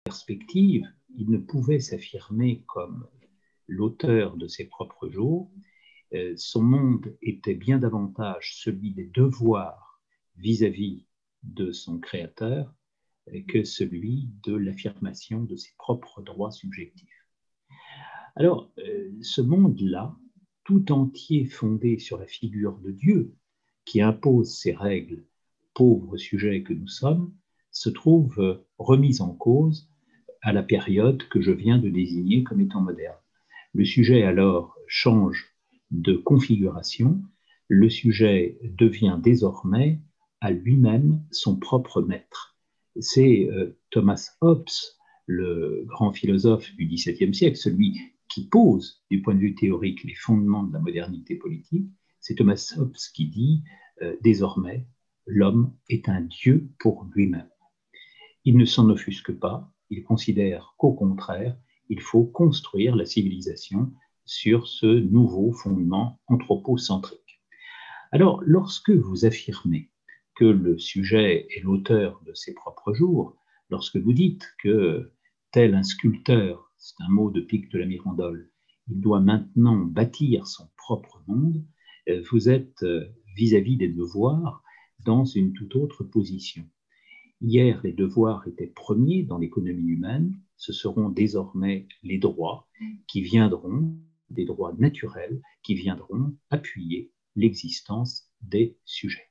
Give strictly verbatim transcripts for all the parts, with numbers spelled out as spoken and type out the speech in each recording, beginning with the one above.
perspective, il ne pouvait s'affirmer comme l'auteur de ses propres jours. Euh, son monde était bien davantage celui des devoirs vis-à-vis de son créateur que celui de l'affirmation de ses propres droits subjectifs. Alors, euh, ce monde-là, tout entier fondé sur la figure de Dieu, qui impose ses règles, pauvres sujets que nous sommes, se trouve euh, remis en cause à la période que je viens de désigner comme étant moderne. Le sujet alors change de configuration, le sujet devient désormais à lui-même son propre maître. C'est euh, Thomas Hobbes, le grand philosophe du dix-septième siècle, celui qui pose du point de vue théorique les fondements de la modernité politique. C'est Thomas Hobbes qui dit euh, désormais l'homme est un dieu pour lui-même. Il ne s'en offusque pas, il considère qu'au contraire, il faut construire la civilisation sur ce nouveau fondement anthropocentrique. Alors, lorsque vous affirmez que le sujet est l'auteur de ses propres jours, lorsque vous dites que tel un sculpteur, c'est un mot de Pic de la Mirandole, il doit maintenant bâtir son propre monde, vous êtes vis-à-vis des devoirs dans une toute autre position. Hier, les devoirs étaient premiers dans l'économie humaine, ce seront désormais les droits qui viendront, des droits naturels, qui viendront appuyer l'existence des sujets.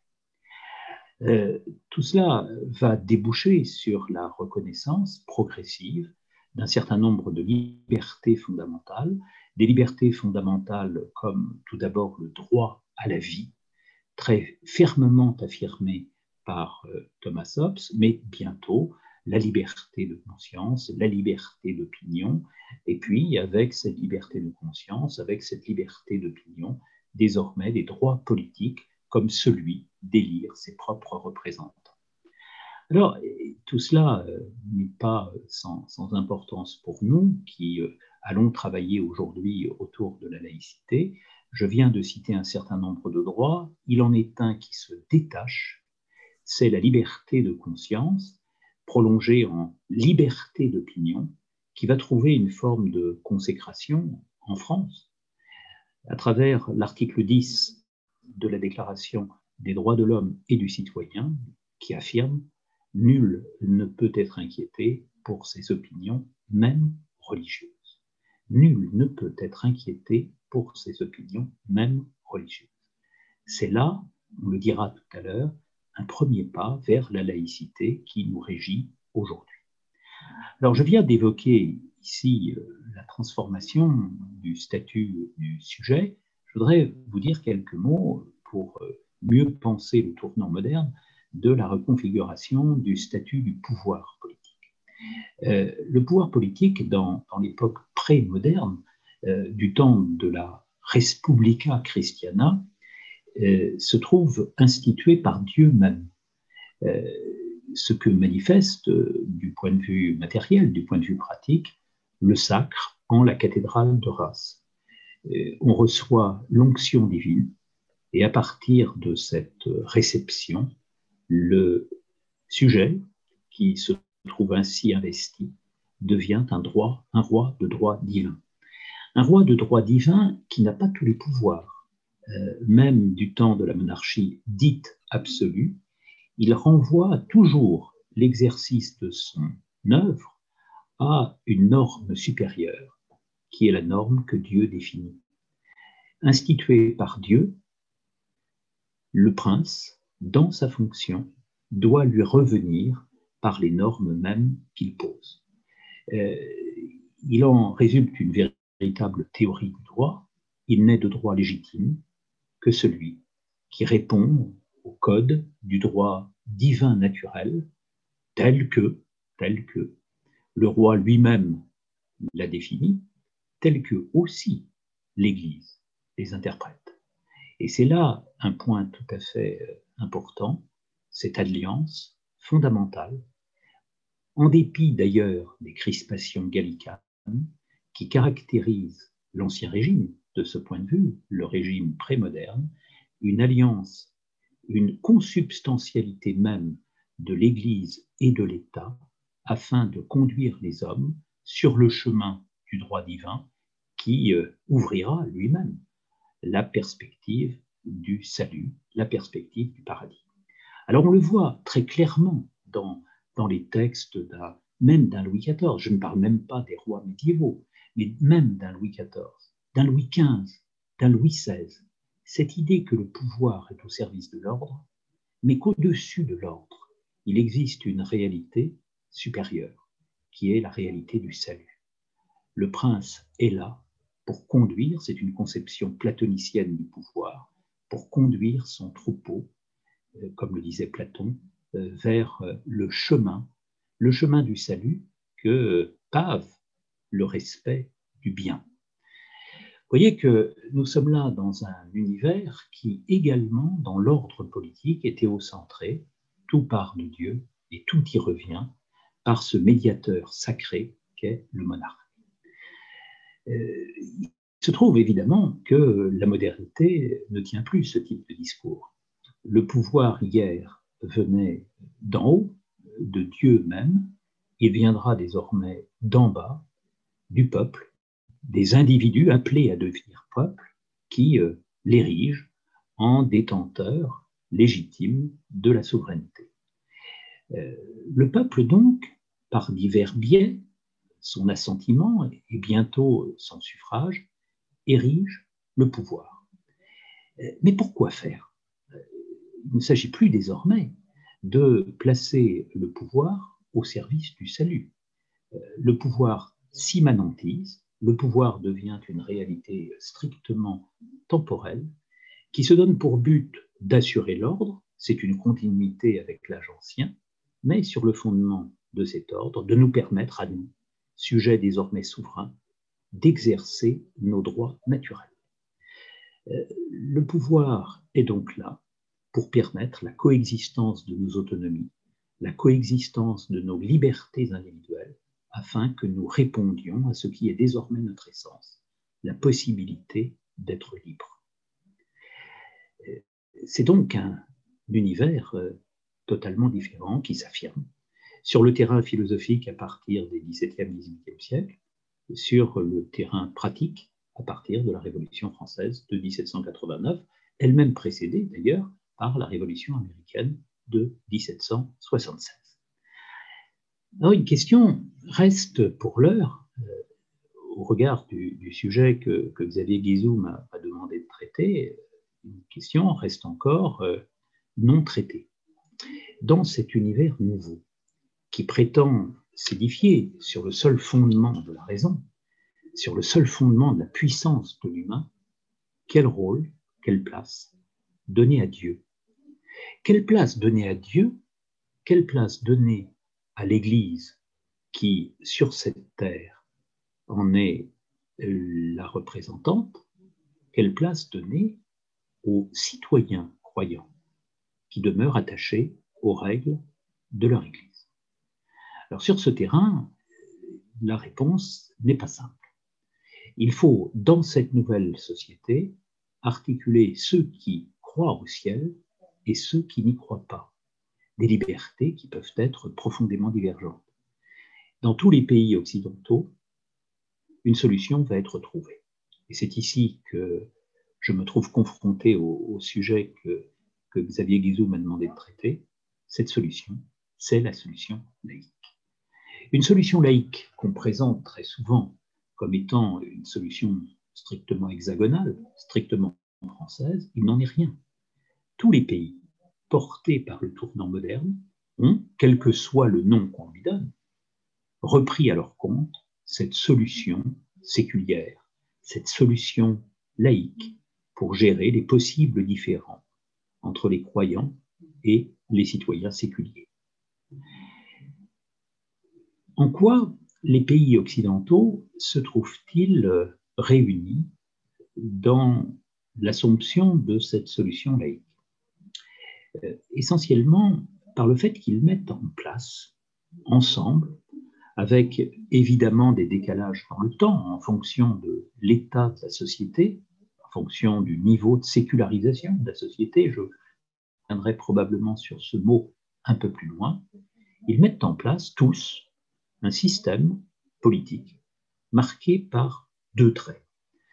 Euh, tout cela va déboucher sur la reconnaissance progressive d'un certain nombre de libertés fondamentales, des libertés fondamentales comme tout d'abord le droit à la vie, très fermement affirmé par euh, Thomas Hobbes, mais bientôt la liberté de conscience, la liberté d'opinion, et puis avec cette liberté de conscience, avec cette liberté d'opinion, désormais des droits politiques comme celui d'élire ses propres représentants. Alors, tout cela euh, n'est pas sans, sans importance pour nous qui euh, allons travailler aujourd'hui autour de la laïcité. Je viens de citer un certain nombre de droits. Il en est un qui se détache, c'est la liberté de conscience, prolongée en liberté d'opinion, qui va trouver une forme de consécration en France, à travers l'article dix de la Déclaration des droits de l'homme et du citoyen, qui affirme « Nul ne peut être inquiété pour ses opinions, même religieuses. » Nul ne peut être inquiété pour ses opinions, même religieuses. C'est là, on le dira tout à l'heure, un premier pas vers la laïcité qui nous régit aujourd'hui. Alors, je viens d'évoquer ici euh, la transformation du statut du sujet. Je voudrais vous dire quelques mots pour euh, mieux penser le tournant moderne de la reconfiguration du statut du pouvoir politique. Euh, le pouvoir politique, dans, dans l'époque pré-moderne, euh, du temps de la Respublica Christiana, euh, se trouve institué par Dieu même. Euh, ce que manifeste, euh, du point de vue matériel, du point de vue pratique, le sacre en la cathédrale de Reims. Euh, on reçoit l'onction divine, et à partir de cette réception, le sujet qui se trouve ainsi investi devient un, droit, un roi de droit divin. Un roi de droit divin qui n'a pas tous les pouvoirs, euh, même du temps de la monarchie dite absolue. Il renvoie toujours l'exercice de son œuvre à une norme supérieure, qui est la norme que Dieu définit. Institué par Dieu, le prince, dans sa fonction, doit lui revenir par les normes mêmes qu'il pose. Euh, il en résulte une véritable théorie du droit. Il n'est de droit légitime que celui qui répond au code du droit divin naturel, tel que, tel que le roi lui-même l'a défini, tel que aussi l'Église les interprète. Et c'est là un point tout à fait important, cette alliance fondamentale, en dépit d'ailleurs des crispations gallicanes qui caractérisent l'Ancien Régime, de ce point de vue, le régime prémoderne, une alliance, une consubstantialité même de l'Église et de l'État afin de conduire les hommes sur le chemin du droit divin qui euh, ouvrira lui-même la perspective du salut, la perspective du paradis. Alors on le voit très clairement dans, dans les textes d'un, même d'un Louis quatorze, je ne parle même pas des rois médiévaux, mais même d'un Louis quatorze, d'un Louis quinze, d'un Louis seize, cette idée que le pouvoir est au service de l'ordre, mais qu'au-dessus de l'ordre, il existe une réalité supérieure, qui est la réalité du salut. Le prince est là pour conduire, c'est une conception platonicienne du pouvoir, pour conduire son troupeau, euh, comme le disait Platon, euh, vers euh, le chemin, le chemin du salut que euh, pave le respect du bien. Vous voyez que nous sommes là dans un univers qui également, dans l'ordre politique, est théocentré, tout part de Dieu et tout y revient par ce médiateur sacré qu'est le monarque. Euh, il se trouve évidemment que la modernité ne tient plus ce type de discours. Le pouvoir hier venait d'en haut, de Dieu même, il viendra désormais d'en bas, du peuple, des individus appelés à devenir peuple, qui euh, l'érigent en détenteur légitime de la souveraineté. Euh, le peuple donc, par divers biais, son assentiment et bientôt son suffrage, érige le pouvoir. Mais pourquoi faire? Il ne s'agit plus désormais de placer le pouvoir au service du salut. Le pouvoir s'immanentise, le pouvoir devient une réalité strictement temporelle qui se donne pour but d'assurer l'ordre, c'est une continuité avec l'âge ancien, mais sur le fondement de cet ordre, de nous permettre à nous, sujets désormais souverains, d'exercer nos droits naturels. Le pouvoir est donc là pour permettre la coexistence de nos autonomies, la coexistence de nos libertés individuelles, afin que nous répondions à ce qui est désormais notre essence, la possibilité d'être libre. C'est donc un univers totalement différent qui s'affirme sur le terrain philosophique à partir des dix-septième et dix-huitième siècles, sur le terrain pratique à partir de la Révolution française de dix-sept cent quatre-vingt-neuf, elle-même précédée d'ailleurs par la Révolution américaine de dix-sept cent soixante-seize. Alors une question reste pour l'heure, euh, au regard du, du sujet que, que Xavier Guizou m'a demandé de traiter, une question reste encore euh, non traitée. Dans cet univers nouveau, qui prétend s'édifier sur le seul fondement de la raison, sur le seul fondement de la puissance de l'humain, quel rôle, quelle place donner à Dieu? Quelle place donner à Dieu? Quelle place donner à l'Église qui, sur cette terre, en est la représentante? Quelle place donner aux citoyens croyants qui demeurent attachés aux règles de leur Église? Alors sur ce terrain, la réponse n'est pas simple. Il faut, dans cette nouvelle société, articuler ceux qui croient au ciel et ceux qui n'y croient pas. Des libertés qui peuvent être profondément divergentes. Dans tous les pays occidentaux, une solution va être trouvée. Et c'est ici que je me trouve confronté au, au sujet que, que Xavier Guizou m'a demandé de traiter. Cette solution, c'est la solution laïque. Une solution laïque qu'on présente très souvent comme étant une solution strictement hexagonale, strictement française, il n'en est rien. Tous les pays portés par le tournant moderne ont, quel que soit le nom qu'on lui donne, repris à leur compte cette solution séculière, cette solution laïque pour gérer les possibles différends entre les croyants et les citoyens séculiers. En quoi les pays occidentaux se trouvent-ils réunis dans l'assomption de cette solution laïque? Euh, essentiellement par le fait qu'ils mettent en place ensemble, avec évidemment des décalages dans le temps en fonction de l'état de la société, en fonction du niveau de sécularisation de la société, je reviendrai probablement sur ce mot un peu plus loin, ils mettent en place tous un système politique marqué par deux traits.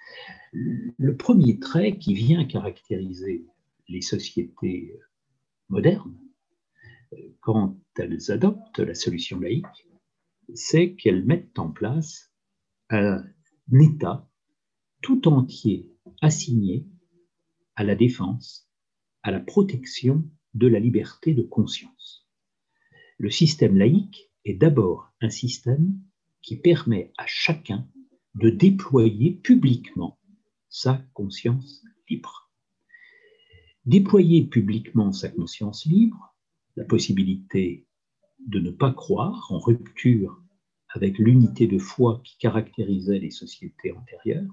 Le premier trait qui vient caractériser les sociétés modernes, quand elles adoptent la solution laïque, c'est qu'elles mettent en place un État tout entier assigné à la défense, à la protection de la liberté de conscience. Le système laïque est d'abord un système qui permet à chacun de déployer publiquement sa conscience libre. Déployer publiquement sa conscience libre, la possibilité de ne pas croire, en rupture avec l'unité de foi qui caractérisait les sociétés antérieures,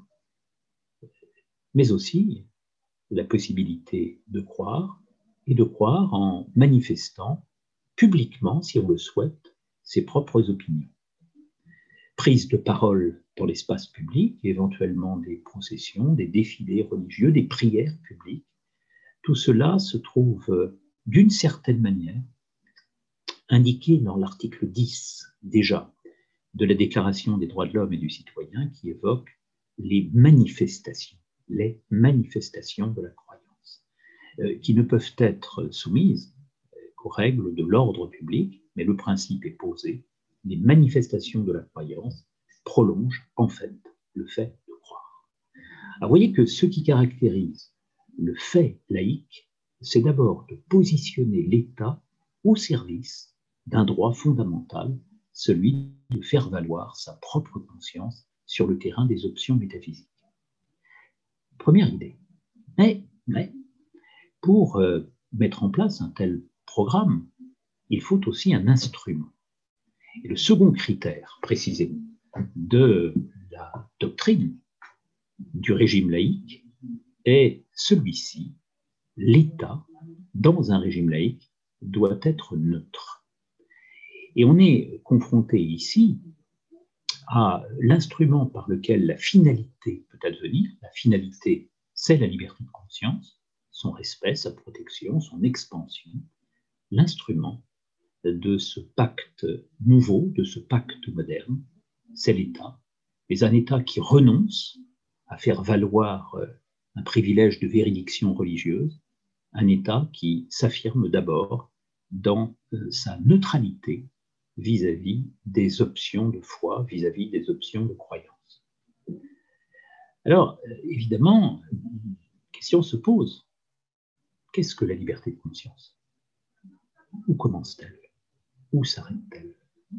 mais aussi la possibilité de croire, et de croire en manifestant publiquement, si on le souhaite, ses propres opinions. Prise de parole dans l'espace public, éventuellement des processions, des défilés religieux, des prières publiques, tout cela se trouve d'une certaine manière indiqué dans l'article dix déjà de la Déclaration des droits de l'homme et du citoyen qui évoque les manifestations, les manifestations de la croyance, euh, qui ne peuvent être soumises aux règles de l'ordre public, mais le principe est posé, les manifestations de la croyance prolongent en fait le fait de croire. Alors, vous voyez que ce qui caractérise le fait laïque, c'est d'abord de positionner l'État au service d'un droit fondamental, celui de faire valoir sa propre conscience sur le terrain des options métaphysiques. Première idée. Mais, mais pour euh, mettre en place un tel programme, il faut aussi un instrument. Et le second critère, précisément, de la doctrine du régime laïque est celui-ci: l'État, dans un régime laïque, doit être neutre. Et on est confronté ici à l'instrument par lequel la finalité peut advenir. La finalité, c'est la liberté de conscience, son respect, sa protection, son expansion. L'instrument de ce pacte nouveau, de ce pacte moderne, c'est l'État. Mais un État qui renonce à faire valoir un privilège de véridiction religieuse, un État qui s'affirme d'abord dans sa neutralité vis-à-vis des options de foi, vis-à-vis des options de croyance. Alors, évidemment, une question se pose. Qu'est-ce que la liberté de conscience? Où commence-t-elle? Où s'arrête-t-elle?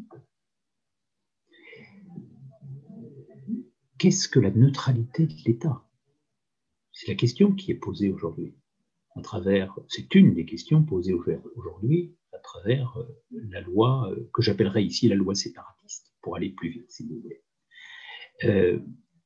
Qu'est-ce que la neutralité de l'État? C'est la question qui est posée aujourd'hui. À travers, c'est une des questions posées aujourd'hui à travers la loi que j'appellerais ici la loi séparatiste, pour aller plus vite, si vous voulez. Euh,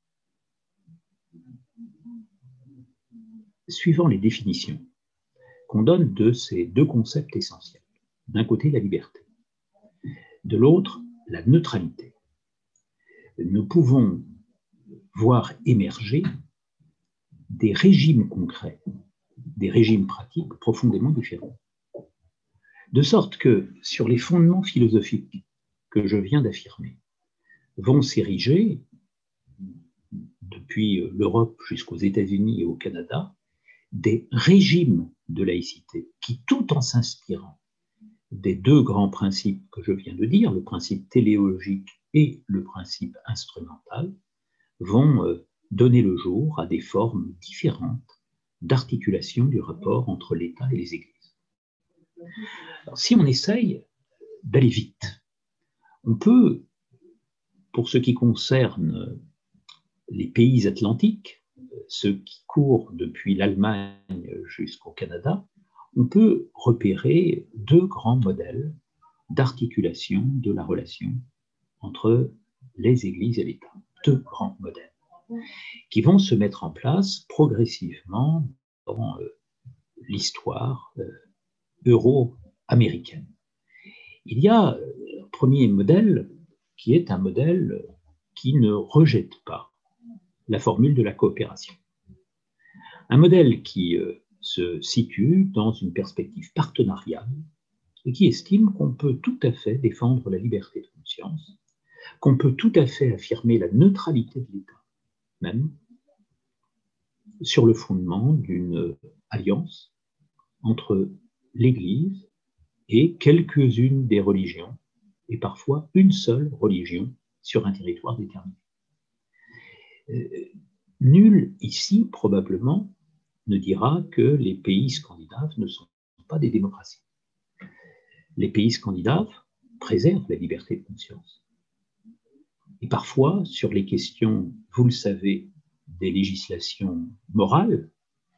suivant les définitions qu'on donne de ces deux concepts essentiels, d'un côté la liberté, de l'autre la neutralité, nous pouvons voir émerger des régimes concrets, des régimes pratiques profondément différents. De sorte que, sur les fondements philosophiques que je viens d'affirmer, vont s'ériger, depuis l'Europe jusqu'aux États-Unis et au Canada, des régimes de laïcité qui, tout en s'inspirant des deux grands principes que je viens de dire, le principe téléologique et le principe instrumental, vont donner le jour à des formes différentes d'articulation du rapport entre l'État et les Églises. Alors, si on essaye d'aller vite, on peut, pour ce qui concerne les pays atlantiques, ceux qui courent depuis l'Allemagne jusqu'au Canada, on peut repérer deux grands modèles d'articulation de la relation entre les Églises et l'État. Deux grands modèles qui vont se mettre en place progressivement dans euh, l'histoire euh, euro-américaine. Il y a un premier modèle qui est un modèle qui ne rejette pas la formule de la coopération. Un modèle qui euh, se situe dans une perspective partenariale et qui estime qu'on peut tout à fait défendre la liberté de conscience conscience, qu'on peut tout à fait affirmer la neutralité de l'État, même sur le fondement d'une alliance entre l'Église et quelques-unes des religions, et parfois une seule religion sur un territoire déterminé. Euh, nul ici, probablement, ne dira que les pays scandinaves ne sont pas des démocraties. Les pays scandinaves préservent la liberté de conscience. Et parfois, sur les questions, vous le savez, des législations morales,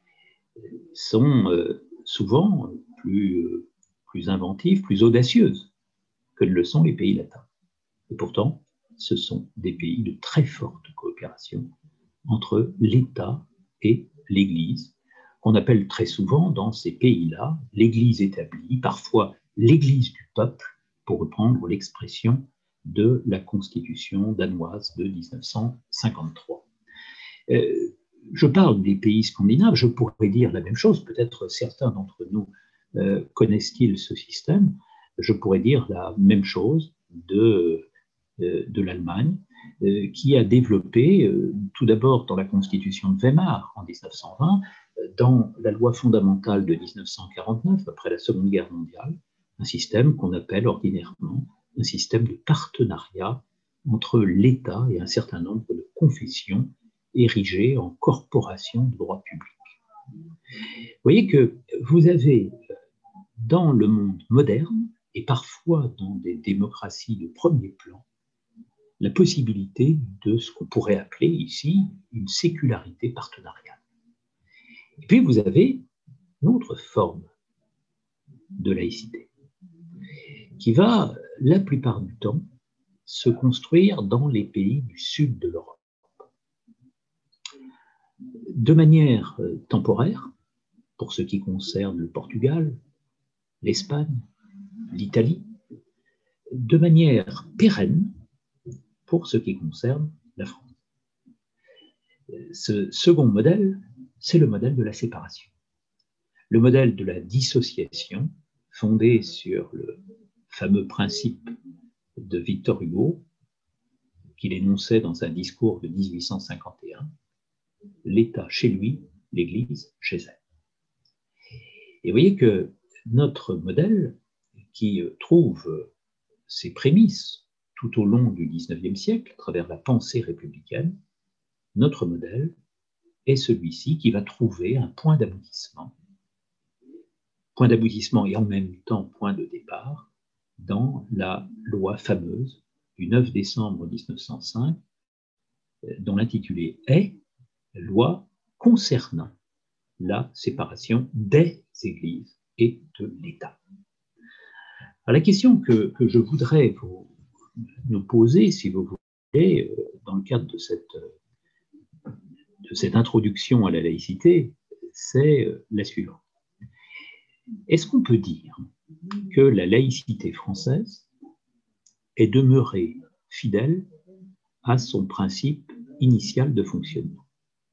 sont euh, souvent plus, euh, plus inventives, plus audacieuses que ne le sont les pays latins. Et pourtant, ce sont des pays de très forte coopération entre l'État et l'Église, qu'on appelle très souvent dans ces pays-là l'Église établie, parfois l'Église du peuple, pour reprendre l'expression de la Constitution danoise de mille neuf cent cinquante-trois. Euh, je parle des pays scandinaves, je pourrais dire la même chose, peut-être certains d'entre nous euh, connaissent-ils ce système, je pourrais dire la même chose de, euh, de l'Allemagne, euh, qui a développé, euh, tout d'abord dans la Constitution de Weimar en mille neuf cent vingt, dans la loi fondamentale de mille neuf cent quarante-neuf, après la Seconde Guerre mondiale, un système qu'on appelle ordinairement un système de partenariat entre l'État et un certain nombre de confessions érigées en corporations de droit public. Vous voyez que vous avez dans le monde moderne, et parfois dans des démocraties de premier plan, la possibilité de ce qu'on pourrait appeler ici une sécularité partenariale. Et puis vous avez une autre forme de laïcité qui va, la plupart du temps, se construire dans les pays du sud de l'Europe. De manière temporaire, pour ce qui concerne le Portugal, l'Espagne, l'Italie, de manière pérenne pour ce qui concerne la France. Ce second modèle, c'est le modèle de la séparation. Le modèle de la dissociation, fondé sur le fameux principe de Victor Hugo, qu'il énonçait dans un discours de mille huit cent cinquante et un, l'État chez lui, l'Église chez elle. Et vous voyez que notre modèle, qui trouve ses prémices tout au long du dix-neuvième siècle, à travers la pensée républicaine, notre modèle est celui-ci qui va trouver un point d'aboutissement, point d'aboutissement et en même temps point de départ, dans la loi fameuse du neuf décembre mille neuf cent cinq, dont l'intitulé est « Loi concernant la séparation des Églises et de l'État ». Alors la question que, que je voudrais vous, nous poser, si vous voulez, dans le cadre de cette, de cette introduction à la laïcité, c'est la suivante. Est-ce qu'on peut dire que la laïcité française est demeurée fidèle à son principe initial de fonctionnement?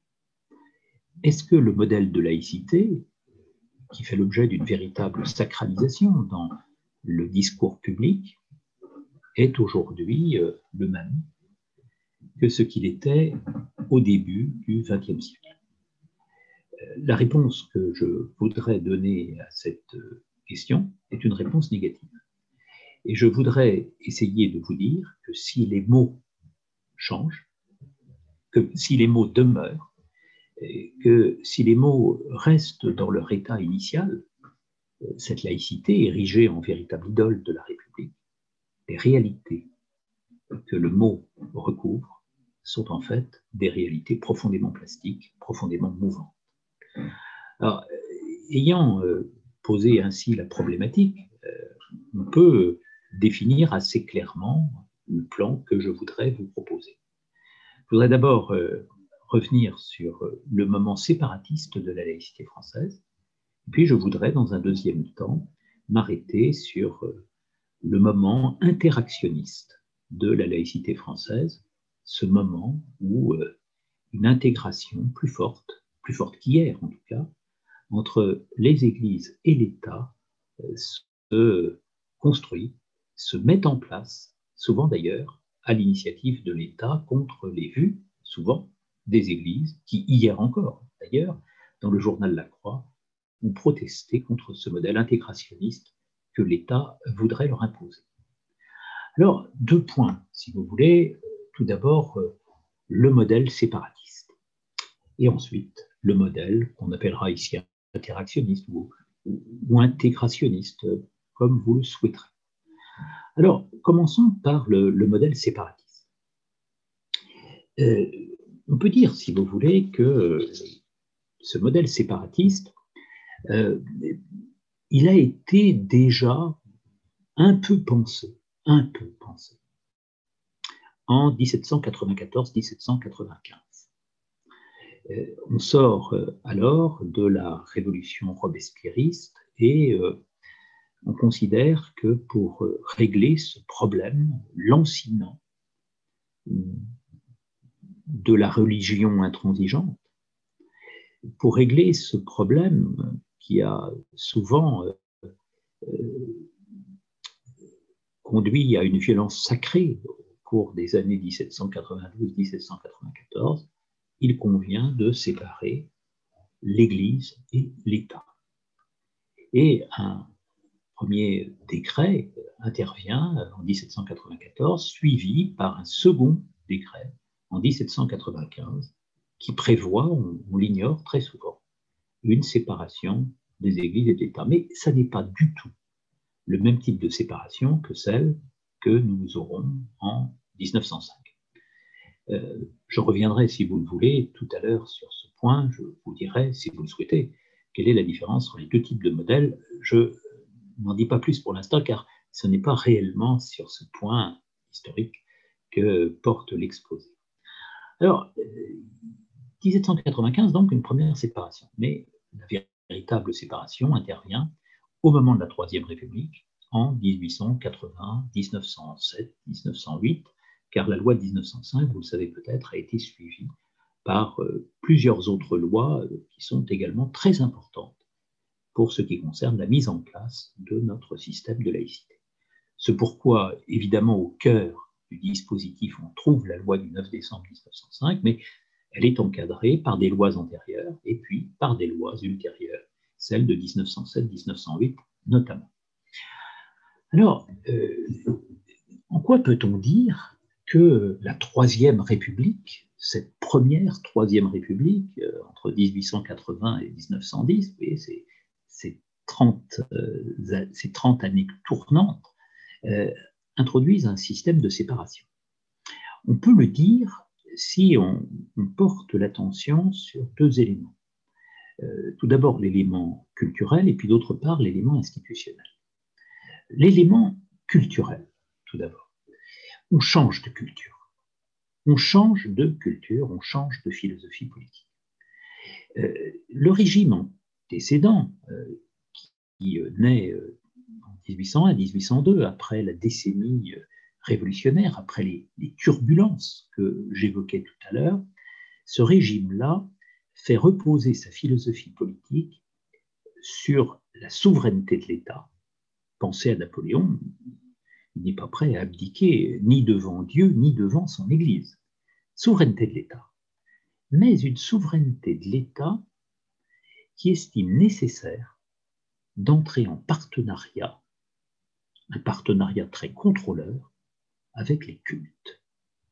Est-ce que le modèle de laïcité, qui fait l'objet d'une véritable sacralisation dans le discours public, est aujourd'hui le même que ce qu'il était au début du vingtième siècle? La réponse que je voudrais donner à cette question est une réponse négative. Et je voudrais essayer de vous dire que si les mots changent, que si les mots demeurent, et que si les mots restent dans leur état initial, cette laïcité érigée en véritable idole de la République, les réalités que le mot recouvre sont en fait des réalités profondément plastiques, profondément mouvantes. Alors, ayant euh, posé ainsi la problématique, euh, on peut définir assez clairement le plan que je voudrais vous proposer. Je voudrais d'abord euh, revenir sur euh, le moment séparatiste de la laïcité française, puis je voudrais, dans un deuxième temps, m'arrêter sur euh, le moment interactionniste de la laïcité française, ce moment où euh, une intégration plus forte, plus forte qu'hier en tout cas, entre les églises et l'État euh, se construit, se met en place, souvent d'ailleurs à l'initiative de l'État contre les vues, souvent, des églises qui, hier encore d'ailleurs, dans le journal La Croix, ont protesté contre ce modèle intégrationniste que l'État voudrait leur imposer. Alors, deux points, si vous voulez. Tout d'abord, le modèle séparatiste. Et ensuite, le modèle qu'on appellera ici interactionniste ou, ou, ou intégrationniste, comme vous le souhaiterez. Alors, commençons par le, le modèle séparatiste. Euh, on peut dire, si vous voulez, que ce modèle séparatiste, euh, il a été déjà un peu pensé, un peu pensé, en dix-sept cent quatre-vingt-quatorze dix-sept cent quatre-vingt-quinze. Euh, on sort euh, alors de la révolution robespierriste et euh, on considère que pour euh, régler ce problème lancinant de la religion intransigeante, pour régler ce problème qui a souvent euh, euh, conduit à une violence sacrée au cours des années dix-sept cent quatre-vingt-douze dix-sept cent quatre-vingt-quatorze, il convient de séparer l'Église et l'État. Et un premier décret intervient en dix-sept cent quatre-vingt-quatorze, suivi par un second décret en dix-sept cent quatre-vingt-quinze, qui prévoit, on, on l'ignore très souvent, une séparation des églises et de l'État. Mais ça n'est pas du tout le même type de séparation que celle que nous aurons en dix-neuf cent cinq. Euh, je reviendrai, si vous le voulez, tout à l'heure sur ce point. Je vous dirai, si vous le souhaitez, quelle est la différence entre les deux types de modèles. Je n'en dis pas plus pour l'instant, car ce n'est pas réellement sur ce point historique que porte l'exposé. Alors, dix-sept cent quatre-vingt-quinze, donc, une première séparation. Mais la véritable séparation intervient au moment de la Troisième République, en dix-huit cent quatre-vingts, dix-neuf cent sept, dix-neuf cent huit, car la loi de dix-neuf cent cinq, vous le savez peut-être, a été suivie par euh, plusieurs autres lois euh, qui sont également très importantes pour ce qui concerne la mise en place de notre système de laïcité. C'est pourquoi, évidemment, au cœur du dispositif, on trouve la loi du neuf décembre dix-neuf cent cinq, mais elle est encadrée par des lois antérieures et puis par des lois ultérieures, celles de dix-neuf cent sept dix-neuf cent huit notamment. Alors, euh, en quoi peut-on dire que la Troisième République, cette première Troisième République, euh, entre dix-huit cent quatre-vingts et dix-neuf cent dix, vous voyez, c'est, c'est, trente, euh, c'est trente années tournantes, euh, introduisent un système de séparation? On peut le dire si on, on porte l'attention sur deux éléments. Euh, tout d'abord l'élément culturel et puis d'autre part l'élément institutionnel. L'élément culturel, tout d'abord. On change de culture. On change de culture, on change de philosophie politique. Euh, le régime antécédent, euh, qui euh, naît euh, en dix-huit cent un dix-huit cent deux, après la décennie euh, révolutionnaire, après les, les turbulences que j'évoquais tout à l'heure, ce régime-là fait reposer sa philosophie politique sur la souveraineté de l'État. Pensez à Napoléon, il n'est pas prêt à abdiquer ni devant Dieu, ni devant son Église. Souveraineté de l'État. Mais une souveraineté de l'État qui estime nécessaire d'entrer en partenariat, un partenariat très contrôleur, avec les cultes.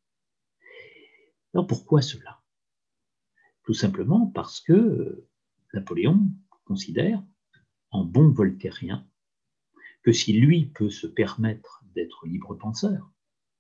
Alors pourquoi cela? Tout simplement parce que Napoléon considère, en bon voltairien, que si lui peut se permettre d'être libre penseur,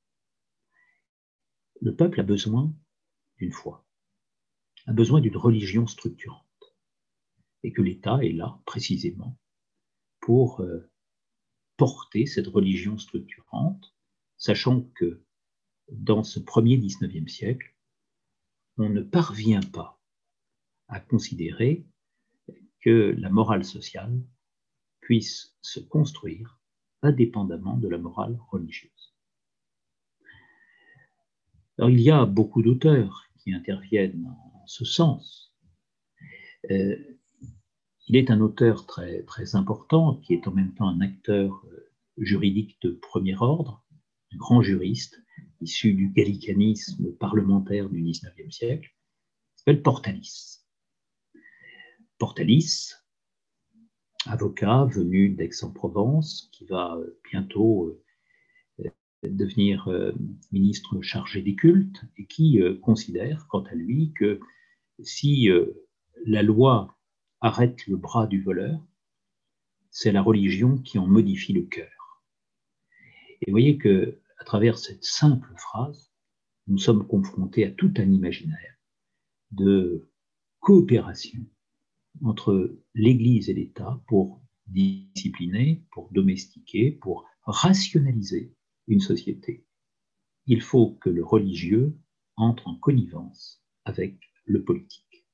le peuple a besoin d'une foi, a besoin d'une religion structurante, et que l'État est là précisément pour euh, porter cette religion structurante, sachant que dans ce premier dix-neuvième siècle, on ne parvient pas à considérer que la morale sociale puisse se construire indépendamment de la morale religieuse. Alors, il y a beaucoup d'auteurs qui interviennent en ce sens. Euh, il est un auteur très, très important qui est en même temps un acteur euh, juridique de premier ordre, un grand juriste issu du gallicanisme parlementaire du dix-neuvième siècle, qui s'appelle Portalis. Portalis, avocat venu d'Aix-en-Provence, qui va bientôt devenir ministre chargé des cultes, et qui considère, quant à lui, que si la loi arrête le bras du voleur, c'est la religion qui en modifie le cœur. Et vous voyez que, à travers cette simple phrase, nous sommes confrontés à tout un imaginaire de coopération entre l'Église et l'État pour discipliner, pour domestiquer, pour rationaliser une société. Il faut que le religieux entre en connivence avec le politique.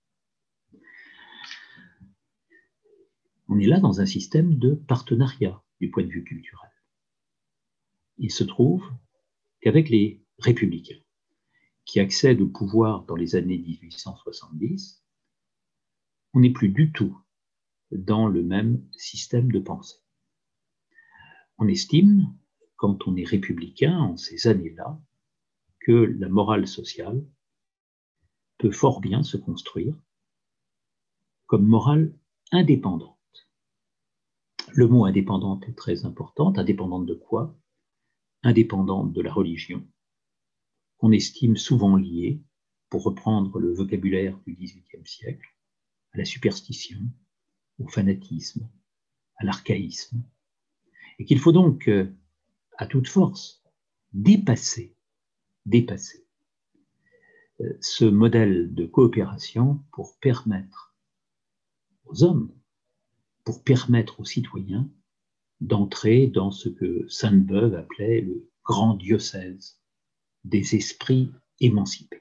On est là dans un système de partenariat du point de vue culturel. Il se trouve qu'avec les républicains, qui accèdent au pouvoir dans les années mille huit cent soixante-dix, on n'est plus du tout dans le même système de pensée. On estime, quand on est républicain en ces années-là, que la morale sociale peut fort bien se construire comme morale indépendante. Le mot indépendante est très important. Indépendante de quoi? Indépendante de la religion, qu'on estime souvent liée, pour reprendre le vocabulaire du dix-huitième siècle, à la superstition, au fanatisme, à l'archaïsme, et qu'il faut donc, à toute force, dépasser, dépasser ce modèle de coopération pour permettre aux hommes, pour permettre aux citoyens d'entrer dans ce que Sainte-Beuve appelait le grand diocèse des esprits émancipés.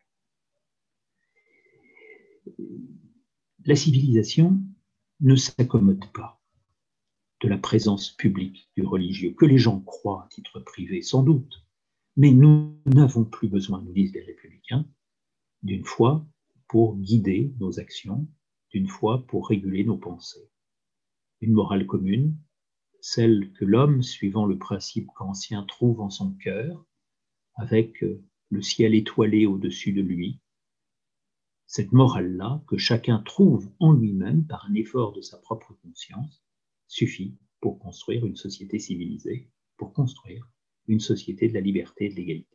La civilisation ne s'accommode pas de la présence publique du religieux, que les gens croient à titre privé, sans doute, mais nous n'avons plus besoin, nous disent les républicains, d'une foi pour guider nos actions, d'une foi pour réguler nos pensées. Une morale commune, celle que l'homme, suivant le principe kantien, trouve en son cœur, avec le ciel étoilé au-dessus de lui, cette morale-là, que chacun trouve en lui-même par un effort de sa propre conscience, suffit pour construire une société civilisée, pour construire une société de la liberté et de l'égalité.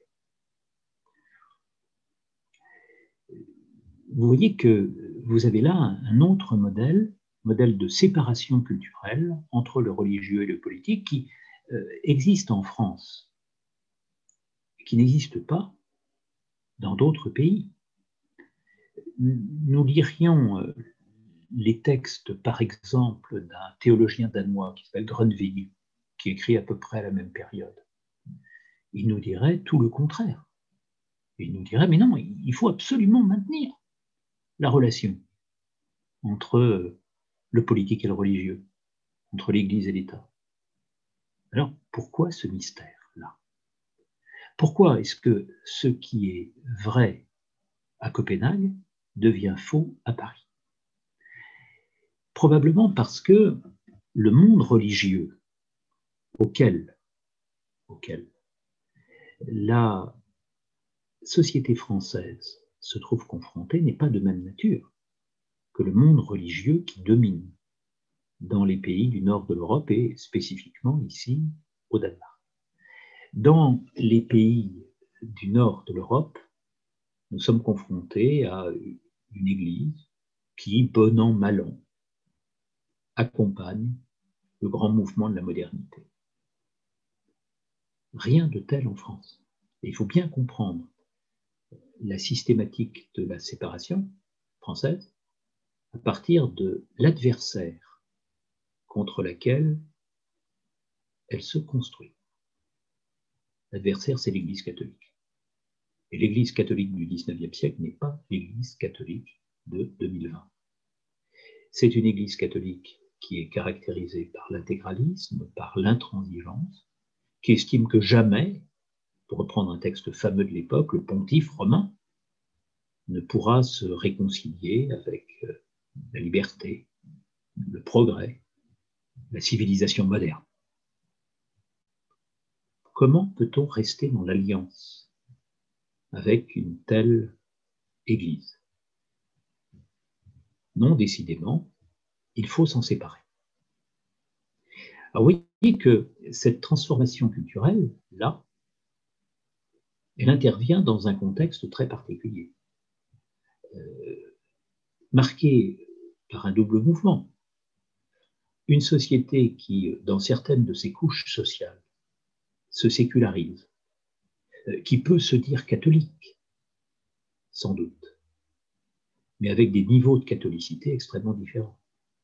Vous voyez que vous avez là un autre modèle, modèle de séparation culturelle entre le religieux et le politique qui euh, existe en France, qui n'existe pas dans d'autres pays. Nous lirions euh, les textes, par exemple, d'un théologien danois qui s'appelle Grundtvig, qui écrit à peu près à la même période. Il nous dirait tout le contraire. Il nous dirait, mais non, il faut absolument maintenir la relation entre le politique et le religieux, entre l'Église et l'État. Alors, pourquoi ce mystère-là? Pourquoi est-ce que ce qui est vrai à Copenhague devient faux à Paris? Probablement parce que le monde religieux auquel, auquel la société française se trouve confrontée n'est pas de même nature que le monde religieux qui domine dans les pays du nord de l'Europe et spécifiquement ici au Danemark. Dans les pays du nord de l'Europe, nous sommes confrontés à une église qui, bon an, mal an, accompagne le grand mouvement de la modernité. Rien de tel en France. Et il faut bien comprendre la systématique de la séparation française à partir de l'adversaire contre laquelle elle se construit. L'adversaire, c'est l'Église catholique. Et l'Église catholique du dix-neuvième siècle n'est pas l'Église catholique de deux mille vingt. C'est une Église catholique qui est caractérisée par l'intégralisme, par l'intransigeance, qui estime que jamais, pour reprendre un texte fameux de l'époque, le pontife romain ne pourra se réconcilier avec la liberté, le progrès, la civilisation moderne. comment peut-on rester dans l'alliance avec une telle Église? Non, décidément, il faut s'en séparer. Alors, vous voyez que cette transformation culturelle, là, elle intervient dans un contexte très particulier, euh, marqué par un double mouvement. Une société qui, dans certaines de ses couches sociales, se sécularise, euh, qui peut se dire catholique, sans doute, mais avec des niveaux de catholicité extrêmement différents.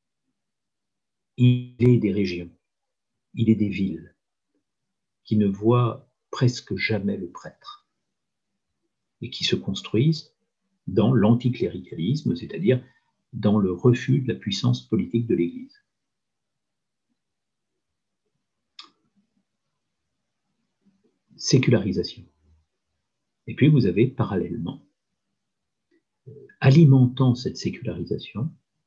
Il est des régions, il est des villes qui ne voient presque jamais le prêtre et qui se construisent dans l'anticléricalisme, c'est-à-dire dans le refus de la puissance politique de l'Église. Sécularisation. Et puis vous avez parallèlement, alimentant cette sécularisation,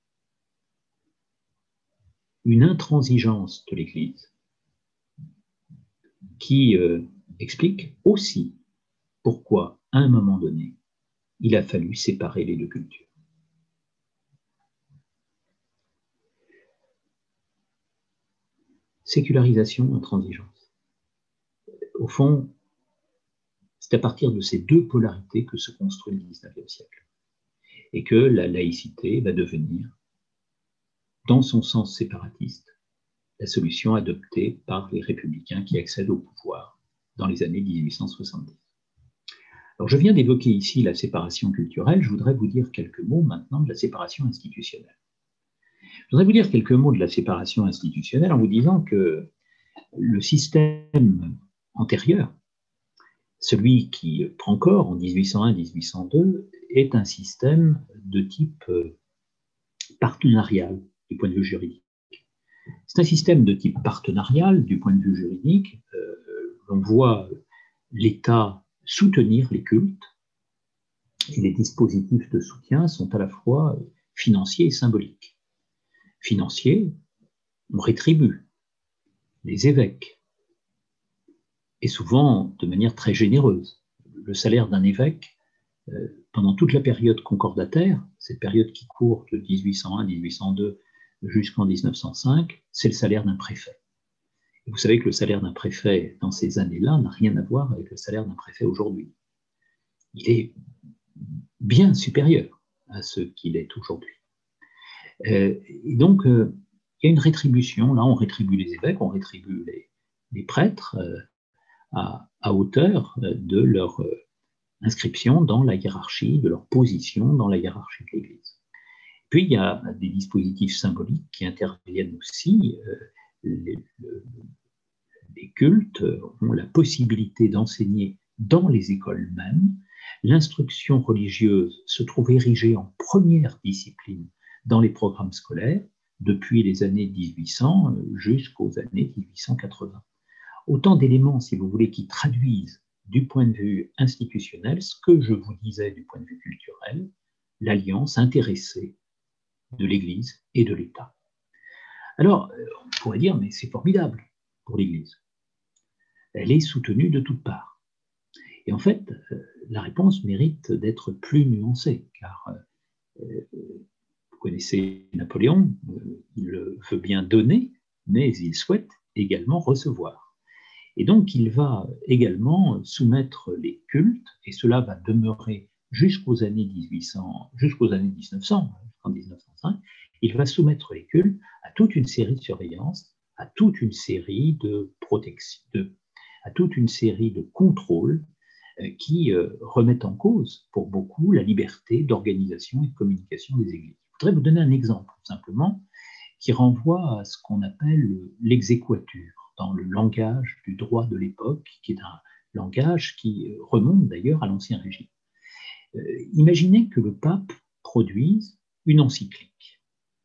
une intransigeance de l'Église qui euh, explique aussi pourquoi, à un moment donné, il a fallu séparer les deux cultures. Sécularisation, intransigeance. Au fond, c'est à partir de ces deux polarités que se construit le dix-neuvième siècle et que la laïcité va devenir, dans son sens séparatiste, la solution adoptée par les républicains qui accèdent au pouvoir dans les années mille huit cent soixante-dix. Alors, je viens d'évoquer ici la séparation culturelle, je voudrais vous dire quelques mots maintenant de la séparation institutionnelle. Je voudrais vous dire quelques mots de la séparation institutionnelle en vous disant que le système antérieur, celui qui prend corps en mille huit cent un mille huit cent deux, est un système de type partenarial du point de vue juridique. C'est un système de type partenarial du point de vue juridique. Euh, on voit l'État soutenir les cultes et les dispositifs de soutien sont à la fois financiers et symboliques. Financiers, on rétribue les évêques et souvent de manière très généreuse. Le salaire d'un évêque, euh, pendant toute la période concordataire, cette période qui court de mille huit cent un mille huit cent deux jusqu'en mille neuf cent cinq, c'est le salaire d'un préfet. Et vous savez que le salaire d'un préfet dans ces années-là n'a rien à voir avec le salaire d'un préfet aujourd'hui. Il est bien supérieur à ce qu'il est aujourd'hui. Euh, et donc, euh, il y a une rétribution. Là, on rétribue les évêques, on rétribue les, les prêtres euh, à, à hauteur de leur euh, inscription dans la hiérarchie, de leur position dans la hiérarchie de l'Église. Puis, il y a des dispositifs symboliques qui interviennent aussi. Euh, les, le, les cultes ont la possibilité d'enseigner dans les écoles mêmes. L'instruction religieuse se trouve érigée en première discipline dans les programmes scolaires depuis les années mille huit cents jusqu'aux années mille huit cent quatre-vingts. Autant d'éléments, si vous voulez, qui traduisent du point de vue institutionnel ce que je vous disais du point de vue culturel, l'alliance intéressée de l'Église et de l'État. Alors, on pourrait dire, mais c'est formidable pour l'Église. Elle est soutenue de toutes parts. Et en fait, la réponse mérite d'être plus nuancée, car euh, vous connaissez Napoléon, euh, il veut bien donner, mais il souhaite également recevoir. Et donc, il va également soumettre les cultes, et cela va demeurer jusqu'aux années mille huit cents, jusqu'aux années mille neuf cents, en mille neuf cent cinq, il va soumettre les cultes à toute une série de surveillances, à toute une série de protections, de, à toute une série de contrôles euh, qui euh, remettent en cause, pour beaucoup, la liberté d'organisation et de communication des églises. Je voudrais vous donner un exemple, simplement, qui renvoie à ce qu'on appelle l'exéquatur, dans le langage du droit de l'époque, qui est un langage qui remonte d'ailleurs à l'Ancien Régime. Euh, imaginez que le pape produise une encyclique.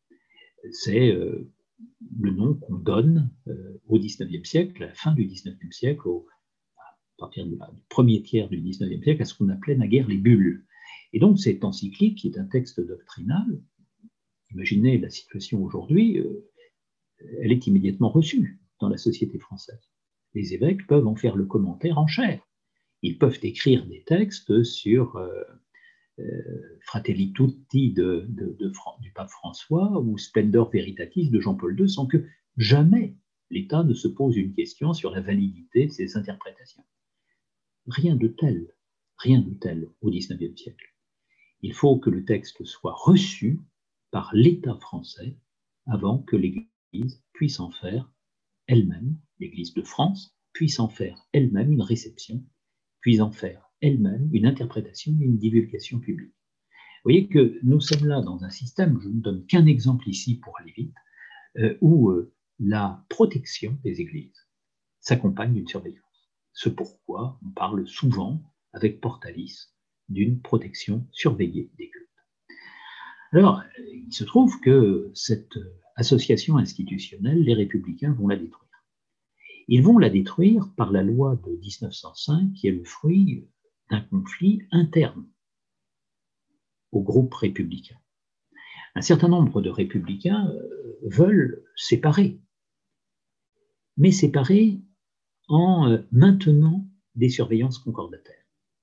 C'est euh, le nom qu'on donne euh, au dix-neuvième siècle, à la fin du dix-neuvième siècle, au, à partir du premier tiers du dix-neuvième siècle, à ce qu'on appelait naguère les bulles. Et donc cette encyclique, qui est un texte doctrinal, imaginez la situation aujourd'hui, euh, elle est immédiatement reçue dans la société française. les évêques peuvent en faire le commentaire en chair. Ils peuvent écrire des textes sur euh, euh, Fratelli Tutti de, de, de, du pape François ou Splendor Veritatis de Jean-Paul deux sans que jamais l'État ne se pose une question sur la validité de ces interprétations. Rien de tel, rien de tel au dix-neuvième siècle. Il faut que le texte soit reçu par l'État français avant que l'Église puisse en faire elle-même, l'Église de France, puisse en faire elle-même une réception, puisse en faire elle-même une interprétation et une divulgation publique. Vous voyez que nous sommes là dans un système, je ne donne qu'un exemple ici pour aller vite, euh, où euh, la protection des églises s'accompagne d'une surveillance. C'est pourquoi on parle souvent, avec Portalis, d'une protection surveillée des cultes. Alors, il se trouve que cette association institutionnelle, les Républicains vont la détruire. Ils vont la détruire par la loi de dix-neuf cent cinq, qui est le fruit d'un conflit interne au groupe républicain. Un certain nombre de républicains veulent séparer, mais séparer en maintenant des surveillances concordataires.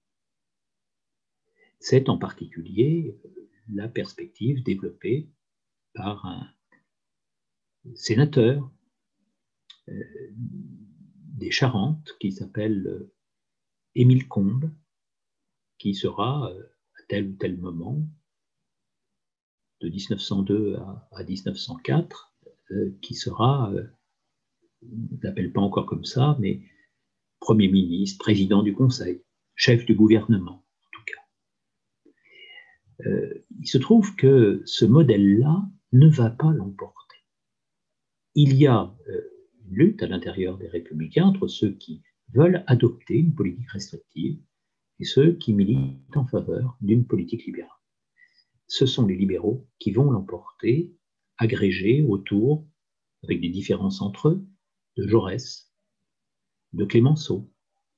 C'est en particulier la perspective développée par un sénateur euh, des Charentes qui s'appelle euh, Émile Combes, qui sera euh, à tel ou tel moment, de dix-neuf cent deux à, à dix-neuf cent quatre, euh, qui sera, euh, on ne l'appelle pas encore comme ça, mais Premier ministre, président du Conseil, chef du gouvernement, en tout cas. Euh, il se trouve que ce modèle-là ne va pas l'emporter. Il y a euh, une lutte à l'intérieur des Républicains entre ceux qui veulent adopter une politique restrictive et ceux qui militent en faveur d'une politique libérale. Ce sont les libéraux qui vont l'emporter, agrégés autour, avec des différences entre eux, de Jaurès, de Clémenceau,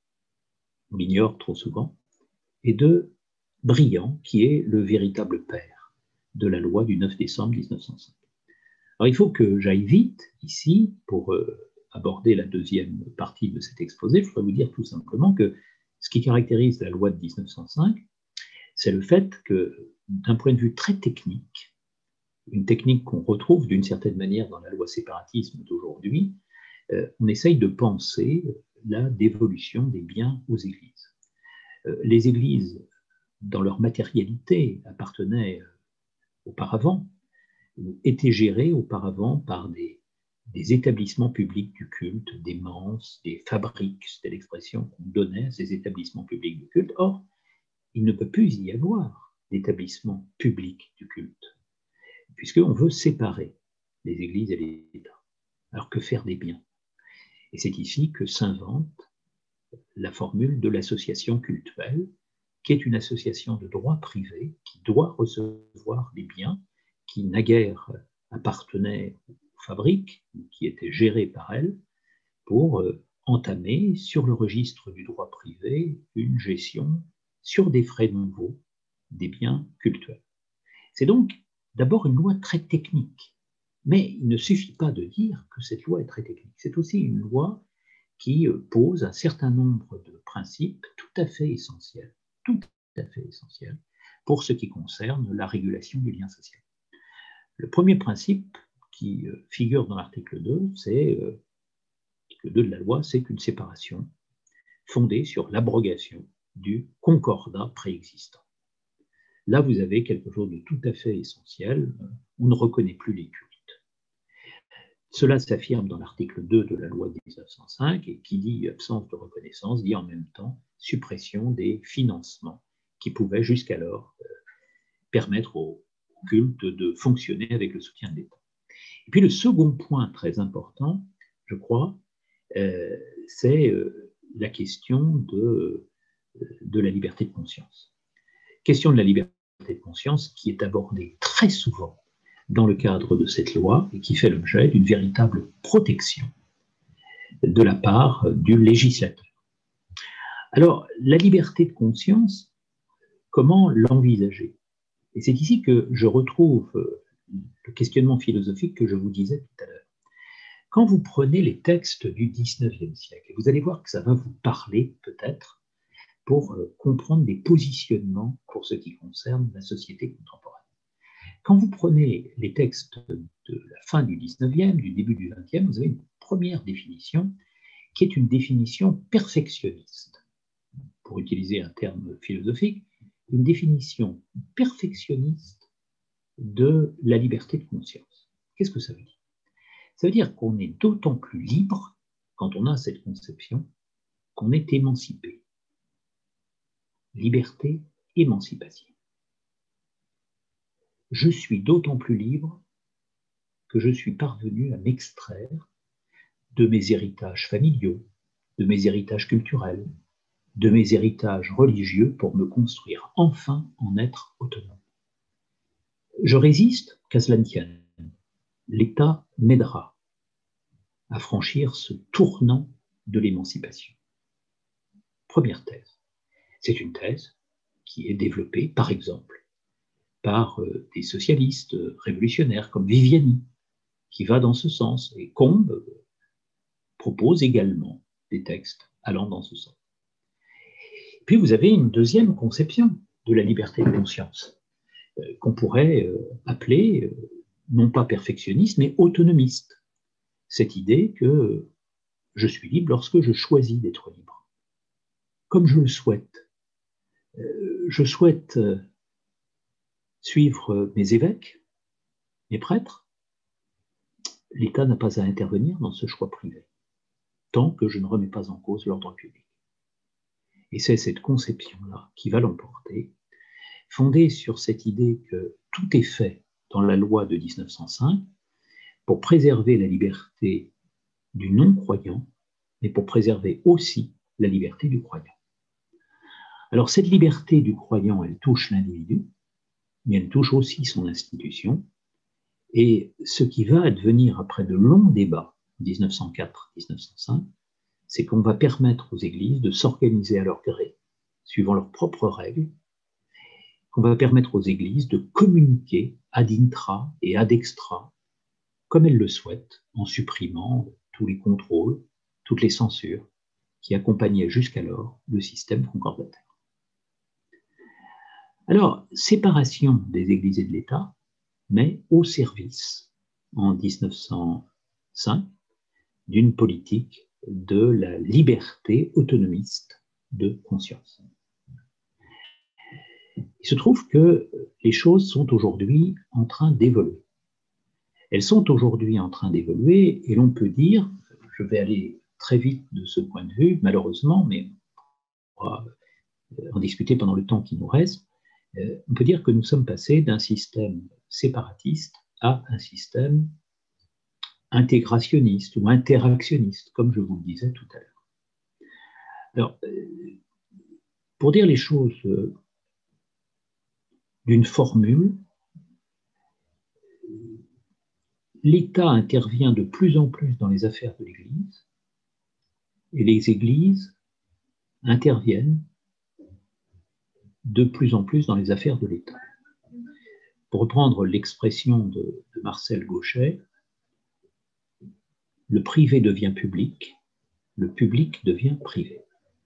on l'ignore trop souvent, et de Briand, qui est le véritable père de la loi du neuf décembre mille neuf cent cinq. Alors il faut que j'aille vite ici pour euh, aborder la deuxième partie de cet exposé. Je voudrais vous dire tout simplement que ce qui caractérise la loi de mille neuf cent cinq, c'est le fait que, d'un point de vue très technique, une technique qu'on retrouve d'une certaine manière dans la loi séparatisme d'aujourd'hui, euh, on essaye de penser la dévolution des biens aux églises. Euh, les églises, dans leur matérialité, appartenaient euh, auparavant, étaient gérées auparavant par des, des établissements publics du culte, des menses, des fabriques, c'était l'expression qu'on donnait à ces établissements publics du culte. Or, il ne peut plus y avoir d'établissement public du culte, puisqu'on veut séparer les églises et l'État. Alors que faire des biens? Et c'est ici que s'invente la formule de l'association cultuelle, qui est une association de droit privé qui doit recevoir des biens qui naguère appartenaient aux fabriques, qui étaient gérées par elles, pour entamer sur le registre du droit privé une gestion sur des frais nouveaux des biens cultuels. C'est donc d'abord une loi très technique, mais il ne suffit pas de dire que cette loi est très technique. C'est aussi une loi qui pose un certain nombre de principes tout à fait essentiels, tout à fait essentiels pour ce qui concerne la régulation du lien social. Le premier principe qui figure dans l'article deux, c'est l'article deux de la loi, c'est qu'une séparation fondée sur l'abrogation du concordat préexistant. Là, vous avez quelque chose de tout à fait essentiel. On ne reconnaît plus les cultes. Cela s'affirme dans l'article deux de la loi de mille neuf cent cinq et qui dit absence de reconnaissance, dit en même temps suppression des financements qui pouvaient jusqu'alors euh, permettre au culte de fonctionner avec le soutien de l'État. Et puis le second point très important, je crois, euh, c'est euh, la question de, de la liberté de conscience. Question de la liberté de conscience qui est abordée très souvent dans le cadre de cette loi et qui fait l'objet d'une véritable protection de la part du législateur. Alors, la liberté de conscience, comment l'envisager? Et c'est ici que je retrouve le questionnement philosophique que je vous disais tout à l'heure. Quand vous prenez les textes du dix-neuvième siècle, vous allez voir que ça va vous parler peut-être pour comprendre des positionnements pour ce qui concerne la société contemporaine. Quand vous prenez les textes de la fin du dix-neuvième, du début du vingtième, vous avez une première définition qui est une définition perfectionniste. Pour utiliser un terme philosophique, une définition perfectionniste de la liberté de conscience. Qu'est-ce que ça veut dire? Ça veut dire qu'on est d'autant plus libre, quand on a cette conception, qu'on est émancipé. Liberté, émancipation. Je suis d'autant plus libre que je suis parvenu à m'extraire de mes héritages familiaux, de mes héritages culturels, de mes héritages religieux pour me construire enfin en être autonome. Je résiste, qu'à cela ne tienne. L'État m'aidera à franchir ce tournant de l'émancipation. Première thèse. C'est une thèse qui est développée, par exemple, par euh, des socialistes révolutionnaires comme Viviani, qui va dans ce sens, et Combes euh, propose également des textes allant dans ce sens. Puis vous avez une deuxième conception de la liberté de conscience, euh, qu'on pourrait euh, appeler, euh, non pas perfectionniste, mais autonomiste. Cette idée que euh, je suis libre lorsque je choisis d'être libre, comme je le souhaite. Euh, je souhaite euh, suivre mes évêques, mes prêtres. L'État n'a pas à intervenir dans ce choix privé, tant que je ne remets pas en cause l'ordre public. Et c'est cette conception-là qui va l'emporter, fondée sur cette idée que tout est fait dans la loi de mille neuf cent cinq pour préserver la liberté du non-croyant, mais pour préserver aussi la liberté du croyant. Alors cette liberté du croyant, elle touche l'individu, mais elle touche aussi son institution. Et ce qui va advenir après de longs débats, mille neuf cent quatre mille neuf cent cinq, c'est qu'on va permettre aux églises de s'organiser à leur gré, suivant leurs propres règles, qu'on va permettre aux églises de communiquer ad intra et ad extra, comme elles le souhaitent, en supprimant tous les contrôles, toutes les censures qui accompagnaient jusqu'alors le système concordataire. Alors, séparation des églises et de l'État, mais au service, en mille neuf cent cinq, d'une politique de la liberté autonomiste de conscience. Il se trouve que les choses sont aujourd'hui en train d'évoluer. Elles sont aujourd'hui en train d'évoluer et l'on peut dire, je vais aller très vite de ce point de vue, malheureusement, mais on va en discuter pendant le temps qui nous reste, on peut dire que nous sommes passés d'un système séparatiste à un système intégrationniste ou interactionniste, comme je vous le disais tout à l'heure. Alors, pour dire les choses d'une formule, l'État intervient de plus en plus dans les affaires de l'Église et les Églises interviennent de plus en plus dans les affaires de l'État. Pour reprendre l'expression de, de Marcel Gauchet, le privé devient public, le public devient privé.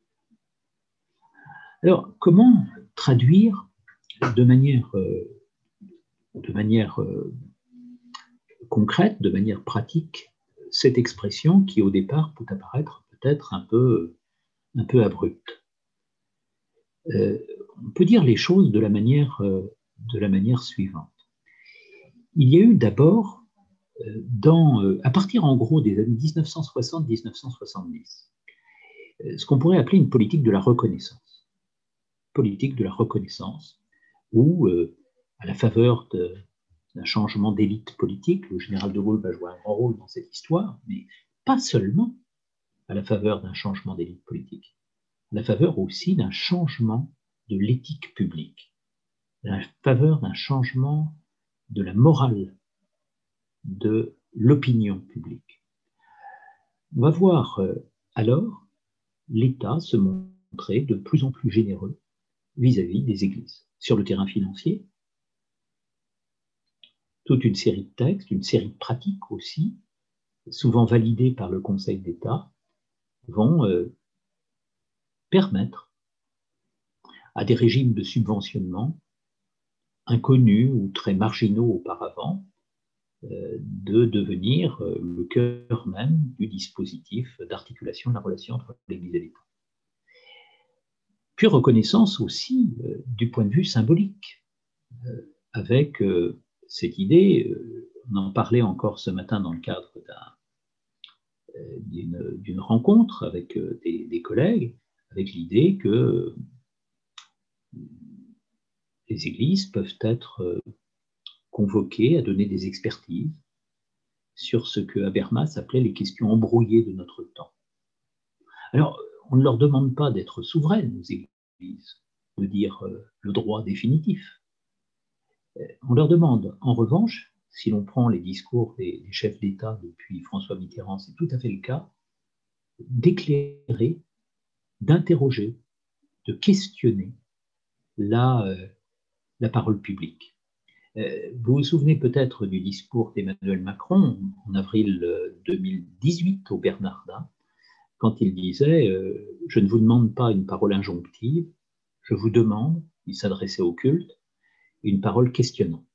Alors, comment traduire de manière, euh, de manière euh, concrète, de manière pratique, cette expression qui au départ peut apparaître peut-être un peu, un peu abrupte? Euh, on peut dire les choses de la manière, euh, de la manière suivante. Il y a eu d'abord, euh, dans, euh, à partir en gros des années mille neuf cent soixante à mille neuf cent soixante-dix, euh, ce qu'on pourrait appeler une politique de la reconnaissance. Politique de la reconnaissance, où, euh, à la faveur de, d'un changement d'élite politique, le général de Gaulle va jouer un grand rôle dans cette histoire, mais pas seulement à la faveur d'un changement d'élite politique, à la faveur aussi d'un changement de l'éthique publique, à la faveur d'un changement de la morale de l'opinion publique. On va voir euh, alors l'État se montrer de plus en plus généreux vis-à-vis des églises. Sur le terrain financier, toute une série de textes, une série de pratiques aussi, souvent validées par le Conseil d'État, vont euh, permettre à des régimes de subventionnement inconnus ou très marginaux auparavant euh, de devenir euh, le cœur même du dispositif d'articulation de la relation entre l'Église et l'État. Puis reconnaissance aussi euh, du point de vue symbolique, euh, avec euh, cette idée, euh, on en parlait encore ce matin dans le cadre d'un, euh, d'une, d'une rencontre avec euh, des, des collègues, avec l'idée que euh, les églises peuvent être euh, convoquées à donner des expertises sur ce que Habermas appelait les questions embrouillées de notre temps. Alors, on ne leur demande pas d'être souveraines, aux églises, de dire euh, le droit définitif. On leur demande, en revanche, si l'on prend les discours des, des chefs d'État depuis François Mitterrand, c'est tout à fait le cas, d'éclairer, d'interroger, de questionner la, euh, la parole publique. Euh, vous vous souvenez peut-être du discours d'Emmanuel Macron en avril deux mille dix-huit au Bernardin, quand il disait euh, « Je ne vous demande pas une parole injonctive, je vous demande », il s'adressait au culte, une parole questionnante.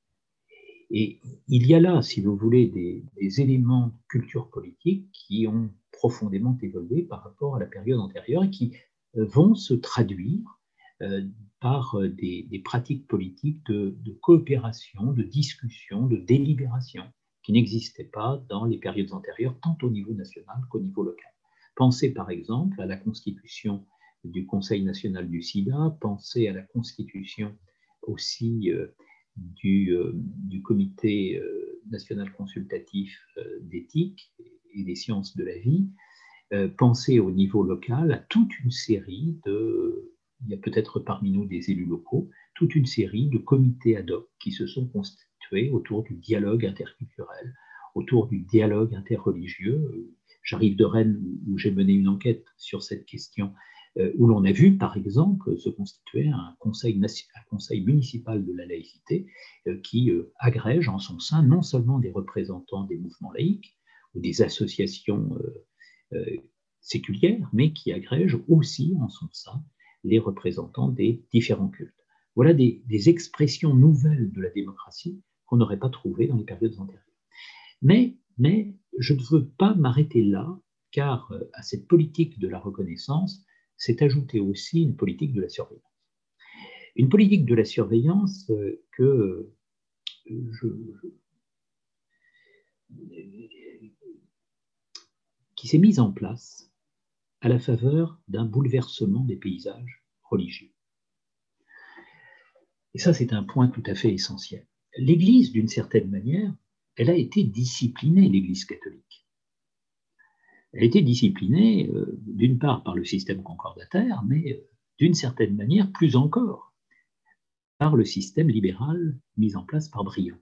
Et il y a là, si vous voulez, des, des éléments de culture politique qui ont profondément évolué par rapport à la période antérieure et qui euh, vont se traduire euh, par euh, des, des pratiques politiques de, de coopération, de discussion, de délibération qui n'existaient pas dans les périodes antérieures, tant au niveau national qu'au niveau local. Pensez par exemple à la constitution du Conseil national du sida, pensez à la constitution aussi euh, du, euh, du Comité euh, national consultatif euh, d'éthique et des sciences de la vie, euh, pensez au niveau local à toute une série de, il y a peut-être parmi nous des élus locaux, toute une série de comités ad hoc qui se sont constitués autour du dialogue interculturel, autour du dialogue interreligieux. J'arrive de Rennes où j'ai mené une enquête sur cette question, euh, où l'on a vu, par exemple, se constituer un conseil, un conseil municipal de la laïcité euh, qui euh, agrège en son sein non seulement des représentants des mouvements laïques ou des associations euh, euh, séculières, mais qui agrège aussi en son sein les représentants des différents cultes. Voilà des, des expressions nouvelles de la démocratie qu'on n'aurait pas trouvées dans les périodes antérieures. Mais, mais je ne veux pas m'arrêter là, car à cette politique de la reconnaissance s'est ajoutée aussi une politique de la surveillance. Une politique de la surveillance que je, qui s'est mise en place à la faveur d'un bouleversement des paysages religieux. Et ça, c'est un point tout à fait essentiel. L'Église, d'une certaine manière, elle a été disciplinée, l'Église catholique. Elle a été disciplinée, euh, d'une part, par le système concordataire, mais euh, d'une certaine manière, plus encore, par le système libéral mis en place par Briand.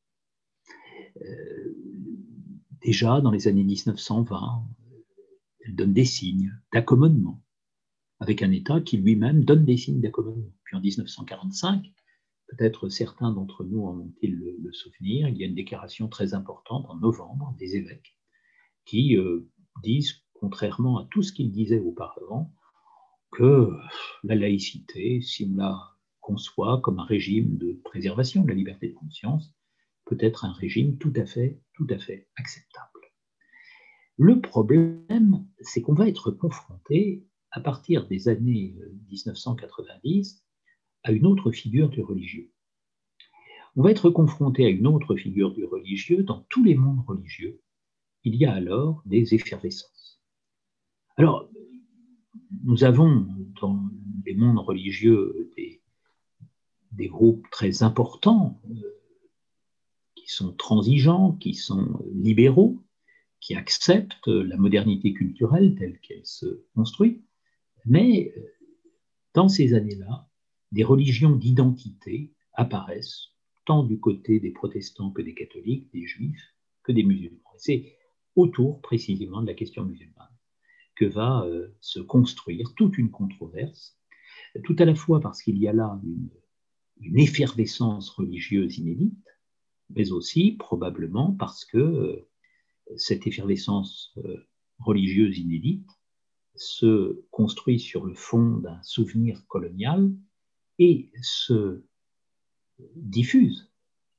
Euh, déjà, dans les années mille neuf cent vingt, elle donne des signes d'accommodement, avec un État qui lui-même donne des signes d'accommodement. Puis en mille neuf cent quarante-cinq, peut-être certains d'entre nous en ont-ils le, le souvenir, il y a une déclaration très importante en novembre des évêques qui euh, disent, contrairement à tout ce qu'ils disaient auparavant, que la laïcité, si on la conçoit comme un régime de préservation de la liberté de conscience, peut être un régime tout à fait, tout à fait acceptable. Le problème, c'est qu'on va être confronté, à partir des années mille neuf cent quatre-vingt-dix, à une autre figure du religieux. On va être confronté à une autre figure du religieux. Dans tous les mondes religieux, il y a alors des effervescences. Alors, nous avons dans les mondes religieux des, des groupes très importants euh, qui sont transigeants, qui sont libéraux, qui acceptent la modernité culturelle telle qu'elle se construit. Mais dans ces années-là, des religions d'identité apparaissent tant du côté des protestants que des catholiques, des juifs, que des musulmans. C'est autour précisément de la question musulmane que va euh, se construire toute une controverse, tout à la fois parce qu'il y a là une, une effervescence religieuse inédite, mais aussi probablement parce que cette effervescence euh, religieuse inédite se construit sur le fond d'un souvenir colonial et se diffuse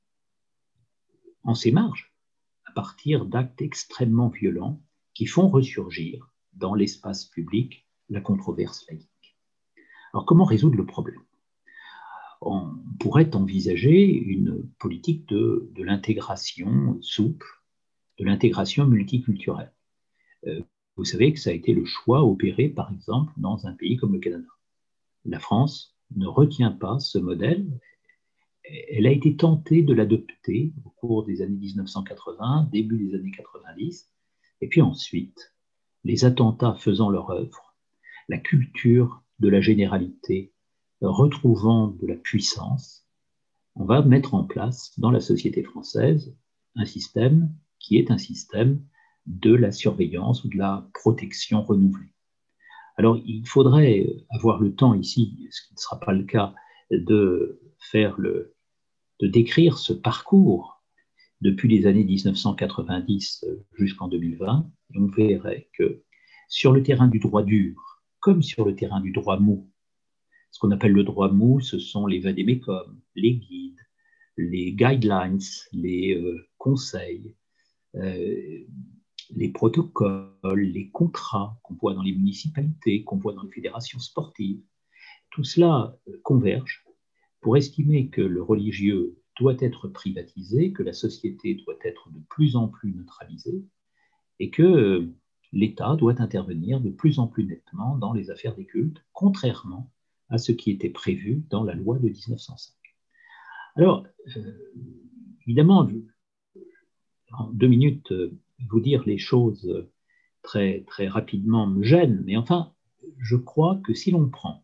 en ses marges à partir d'actes extrêmement violents qui font ressurgir dans l'espace public la controverse laïque. Alors comment résoudre le problème? On pourrait envisager une politique de, de l'intégration souple, de l'intégration multiculturelle. Euh, vous savez que ça a été le choix opéré, par exemple, dans un pays comme le Canada. La France ne retient pas ce modèle. Elle a été tentée de l'adopter au cours des années mille neuf cent quatre-vingts, début des années quatre-vingt-dix, et puis ensuite, les attentats faisant leur œuvre, la culture de la généralité retrouvant de la puissance, on va mettre en place dans la société française un système qui est un système de la surveillance ou de la protection renouvelée. Alors, il faudrait avoir le temps ici, ce qui ne sera pas le cas, de faire le, de décrire ce parcours depuis les années mille neuf cent quatre-vingt-dix jusqu'en deux mille vingt, et on verrait que sur le terrain du droit dur, comme sur le terrain du droit mou, ce qu'on appelle le droit mou, ce sont les vade-mecum, les guides, les guidelines, les euh, conseils, euh, les protocoles, les contrats qu'on voit dans les municipalités, qu'on voit dans les fédérations sportives. Tout cela converge pour estimer que le religieux doit être privatisé, que la société doit être de plus en plus neutralisée et que l'État doit intervenir de plus en plus nettement dans les affaires des cultes, contrairement à ce qui était prévu dans la loi de mille neuf cent cinq. Alors, euh, évidemment, en deux minutes, vous dire les choses très, très rapidement me gêne, mais enfin, je crois que si l'on prend,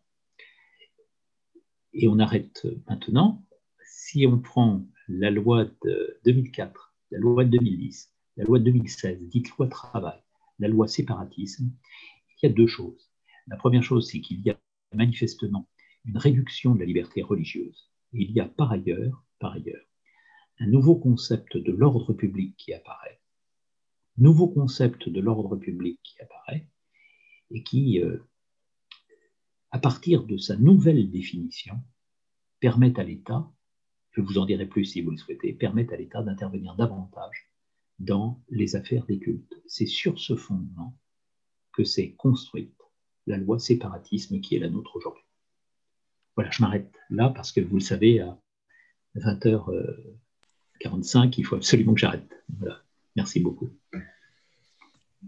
et on arrête maintenant, si on prend la loi de deux mille quatre, la loi de deux mille dix, la loi de deux mille seize, dite loi travail, la loi séparatisme, il y a deux choses. La première chose, c'est qu'il y a manifestement une réduction de la liberté religieuse. Et il y a par ailleurs, par ailleurs, un nouveau concept de l'ordre public qui apparaît, nouveau concept de l'ordre public qui apparaît, et qui, euh, à partir de sa nouvelle définition, permet à l'État, je vous en dirai plus si vous le souhaitez, permet à l'État d'intervenir davantage dans les affaires des cultes. C'est sur ce fondement que s'est construite la loi séparatisme qui est la nôtre aujourd'hui. Voilà, je m'arrête là parce que vous le savez, à vingt heures quarante-cinq, il faut absolument que j'arrête. Voilà. Merci beaucoup.